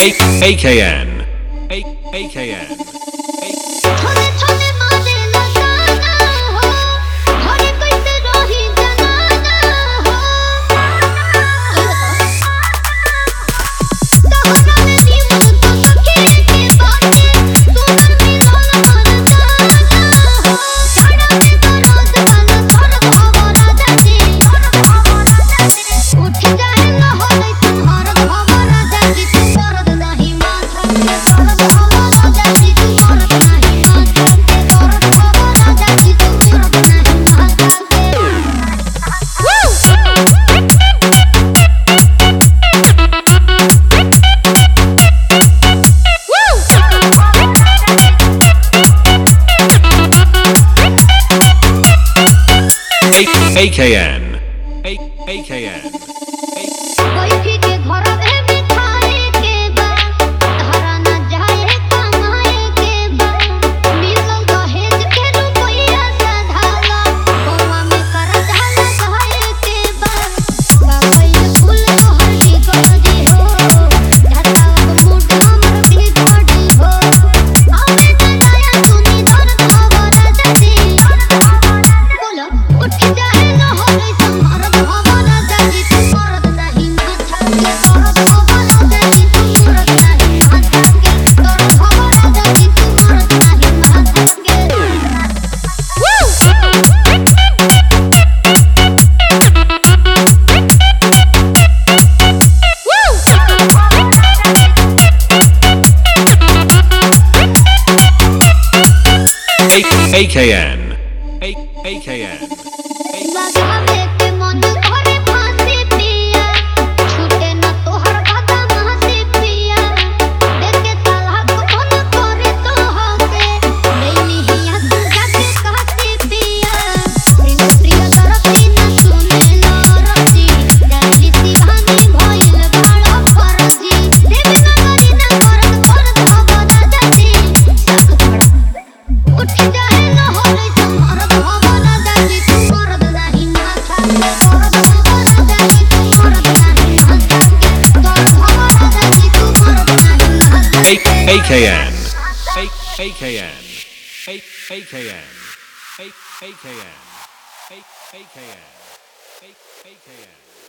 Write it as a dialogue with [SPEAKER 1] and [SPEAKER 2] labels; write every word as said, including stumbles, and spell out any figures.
[SPEAKER 1] A K N. A K N.
[SPEAKER 2] Chole chole मारे लगाना हो, हरे कैसे रही जनाना हो। सहारा में नींबू तो सखी के बाटे, सुगर में लाल मरदाना हो। जाड़ा में दर्द वाला दर्द हवा राजा जी, उठ जाए लहरे तुम्हारा हवा राजा जी, तू दर्द नहीं माथा के दर्द हवा राजा जी, तू दर्द नहीं माथा के दर्द हवा राजा जी, तू दर्द नहीं माथा के।
[SPEAKER 1] A K N. A K N.
[SPEAKER 2] बैठी के घर में बिठाए के बा, धरा न जाए कमाए के बा। मिलल दहेज के रुपया सधाला, बउआ में करजा लगाए के बा। बाबई फूल तोहर बिगड़ी हो, झटावत मूड हमर बिगड़ी हो। आवे जनाया सुनी दर्द हवा राजा जी, बोलो उठ जाए लहरे तुम्हारा हवा राजा जी, तू दर्द नहीं माथा के दर्द हवा राजा जी, तू दर्द नहीं माथा के दर्द हवा राजा जी, तू दर्द नहीं माथा के।
[SPEAKER 1] A K N. A K N.
[SPEAKER 2] लगावे के मन करे फांसी पिया, छूटे न तोहर बदमाशी पिया। देखे तलाक मन करे तोहके, नैनी हिया तू जाके कहती पिया। प्रिय प्रिय दरदी न सुने लरजी, जाली सिवानी भइल बड़ा फर्जी। देवी नगरी न करत करत हवा राजा जी, साक धड़ा उठ जाए लहरे तुम्हारा हवा राजा जी, तू दर्द नहीं माथा के दर्द हवा राजा जी, तू दर्द नहीं माथा के दर्द हवा राजा जी, तू दर्द नहीं माथा
[SPEAKER 1] A
[SPEAKER 2] के।
[SPEAKER 1] A K N. A A K N. A A K N. A A K N. A A K N. A A K N.